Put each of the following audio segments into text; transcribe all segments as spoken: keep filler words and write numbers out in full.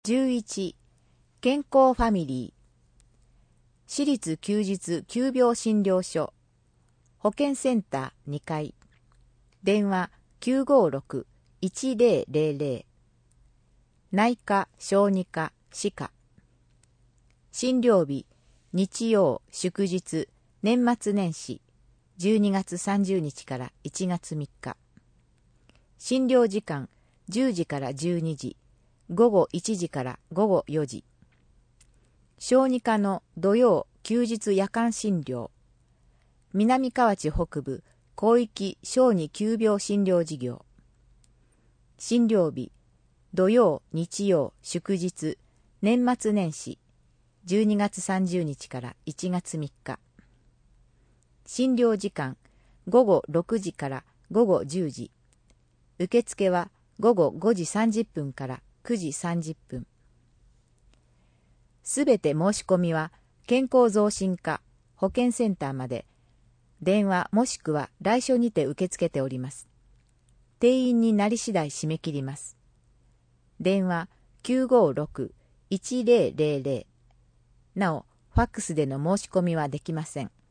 じゅういち. 健康ファミリー私立休日急病診療所保健センターにかい電話 きゅうごろく いちぜろぜろぜろ 内科小児科歯科診療日日曜祝日年末年始じゅうにがつさんじゅうにちからいちがつみっか診療時間じゅうじからじゅうにじ午後いちじから午後よじ小児科の土曜休日夜間診療南河内北部広域小児急病診療事業診療日土曜日曜祝日年末年始じゅうにがつさんじゅうにちからいちがつみっか診療時間午後ろくじから午後じゅうじ受付は午後ごじさんじゅっぷんからくじさんじゅっぷんすべて申し込みは健康増進課保健センターまで電話もしくは来所にて受け付けております。定員になり次第締め切ります。電話 きゅうごろく いちぜろぜろぜろ なおファックスでの申し込みはできません。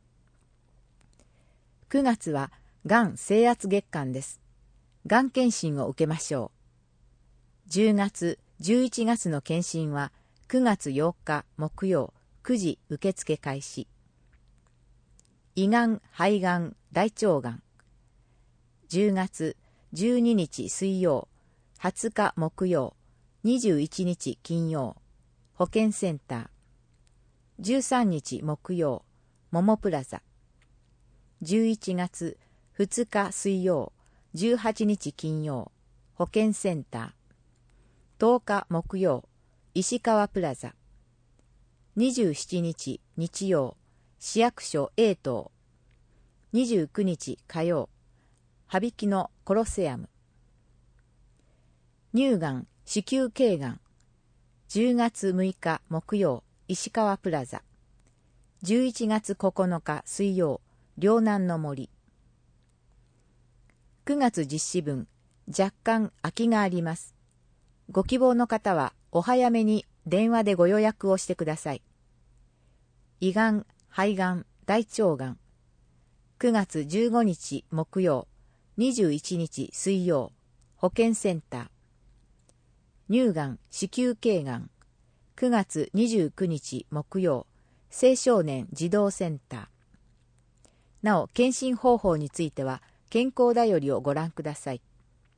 くがつはがん征圧月間です。がん検診を受けましょう。じゅうがつ、じゅういちがつの検診はくがつよっか木曜くじ受付開始。胃がん、肺がん、大腸がん。じゅうがつじゅうににち水曜、はつか木曜、にじゅういちにち金曜、保健センター。じゅうさんにち木曜、ももプラザ。じゅういちがつふつか水曜、じゅうはちにち金曜、保健センター。とおか木曜、石川プラザ。にじゅうしちにち日曜、市役所 A 棟。にじゅうくにち火曜、羽曳野コロセアム。乳がん、子宮頸がん。じゅうがつむいか木曜、石川プラザ。じゅういちがつここのか水曜、両南の森。くがつ実施分、若干空きがあります。ご希望の方はお早めに電話でご予約をしてください。胃がん、肺がん、大腸がん。くがつじゅうごにち木曜、にじゅういちにち水曜、保健センター。乳がん、子宮頸がん。くがつにじゅうくにち木曜、青少年児童センター。なお、検診方法については、健康だよりをご覧ください。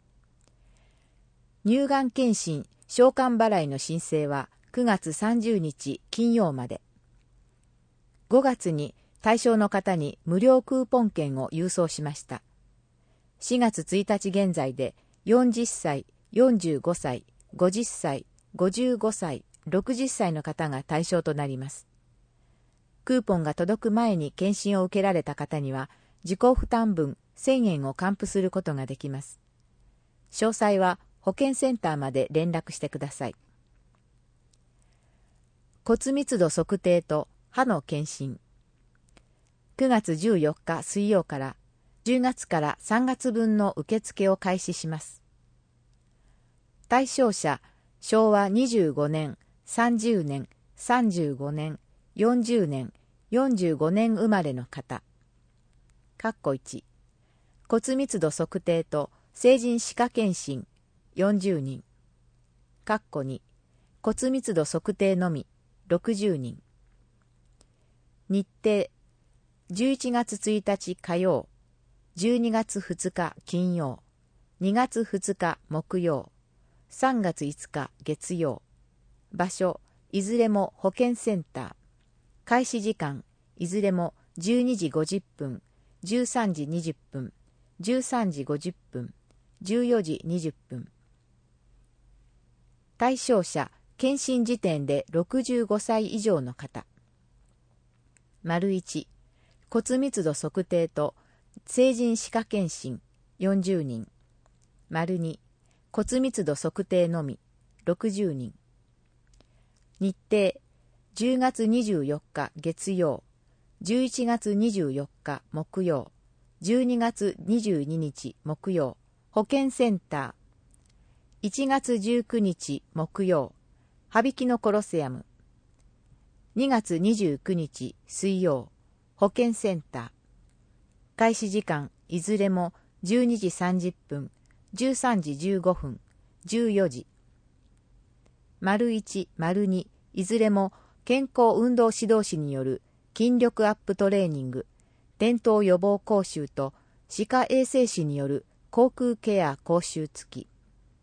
乳がん検診、償還払いの申請はくがつさんじゅうにち金曜まで。ごがつに対象の方に無料クーポン券を郵送しました。しがつついたち現在でよんじゅっさい、よんじゅうごさい、ごじゅっさい、ごじゅうごさい、ろくじゅっさいの方が対象となります。クーポンが届く前に検診を受けられた方には自己負担分せんえんを還付することができます。詳細は保健センターまで連絡してください。骨密度測定と歯の検診。くがつじゅうよっか水曜からじゅうがつからさんがつぶんの受付を開始します。対象者、しょうわにじゅうごねん、さんじゅうねん、さんじゅうごねん、よんじゅうねん、よんじゅうごねん生まれの方。かっこいち。骨密度測定と成人歯科検診よんじゅうにん。かっこに。骨密度測定のみろくじゅうにん。日程じゅういちがつついたち火曜、じゅうにがつふつか金曜、にがつふつか木曜、さんがついつか月曜。場所いずれも保健センター。開始時間いずれもじゅうにじごじゅっぷん、じゅうさんじにじゅっぷん、じゅうさんじごじゅっぷん、じゅうよじにじゅっぷん。対象者、検診時点でろくじゅうごさい以上の方。丸いち、骨密度測定と成人歯科検診よんじゅうにん。丸に、骨密度測定のみろくじゅうにん。日程、じゅうがつにじゅうよっか月曜、じゅういちがつにじゅうよっか木曜、じゅうにがつにじゅうににち木曜、保健センター。いちがつじゅうくにち木曜、 羽曳のコロセアム。にがつにじゅうくにち水曜、保健センター。開始時間いずれもじゅうにじさんじゅっぷん、じゅうさんじじゅうごふん、じゅうよじ。丸いち、丸に、いずれも健康運動指導士による筋力アップトレーニング、転倒予防講習と歯科衛生士による口腔ケア講習付き。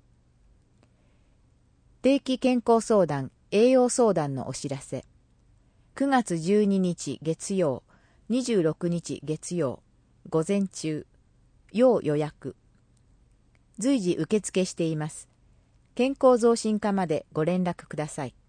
定期健康相談、栄養相談のお知らせ。くがつじゅうににち月曜、にじゅうろくにち月曜、午前中、要予約。随時受付しています。健康増進課までご連絡ください。